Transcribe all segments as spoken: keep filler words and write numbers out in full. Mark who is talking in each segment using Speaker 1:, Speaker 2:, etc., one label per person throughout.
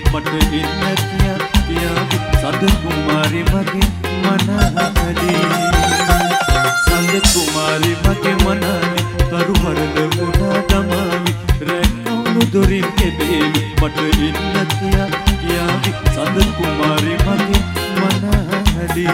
Speaker 1: මට එන්න කියා කියාවි සඳ කුමාරි මගේ මනහලේ සඳ කුමාරි මගේ මනහලේ තරු හරල මුණා දමාවි රැකවුණු දොරින් කෙබේවි මට එන්න කියා කියාවි සඳ කුමාරි මගේ මනහලේ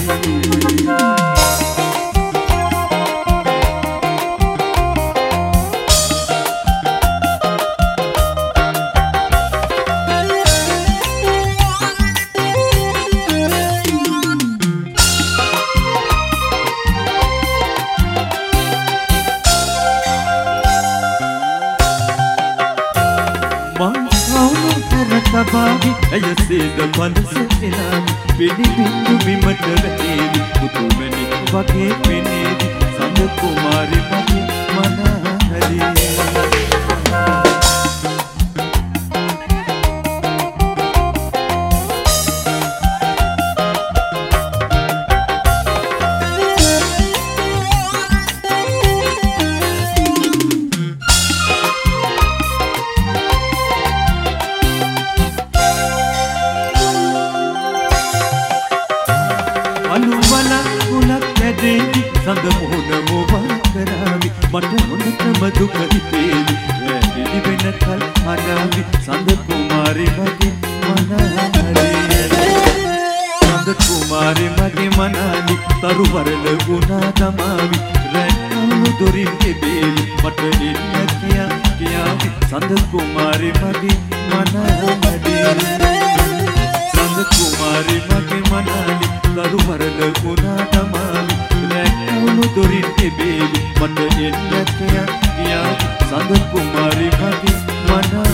Speaker 1: Babi, ayah seda panas elami, peni bindu bimata වැටේවි, පුතු වැනි වගේ පෙනේවි, සඳ කුමාරි මගේ මනහලේ. සඳ මොහොන මොවා කරාවි මට මොනතම දුක හිතේවි වැදි වෙන කල් හදාවි සඳ කුමාරි මගේ මනහලේ සඳ කුමාරි මගේ මනහලි තරු වරල ගුණා දමාවි රැකවුණු දොරින් කෙබේවි මට එන්න කියා කියාවි සඳ කුමාරි මගේ මනහලේ සඳ කුමාරි මගේ මනහලි තරු වරල ගුණා දමාවි දොරින් කෙබේවි මට එන්න කියා කියා සඳ කුමාරි මගේ මනහලේ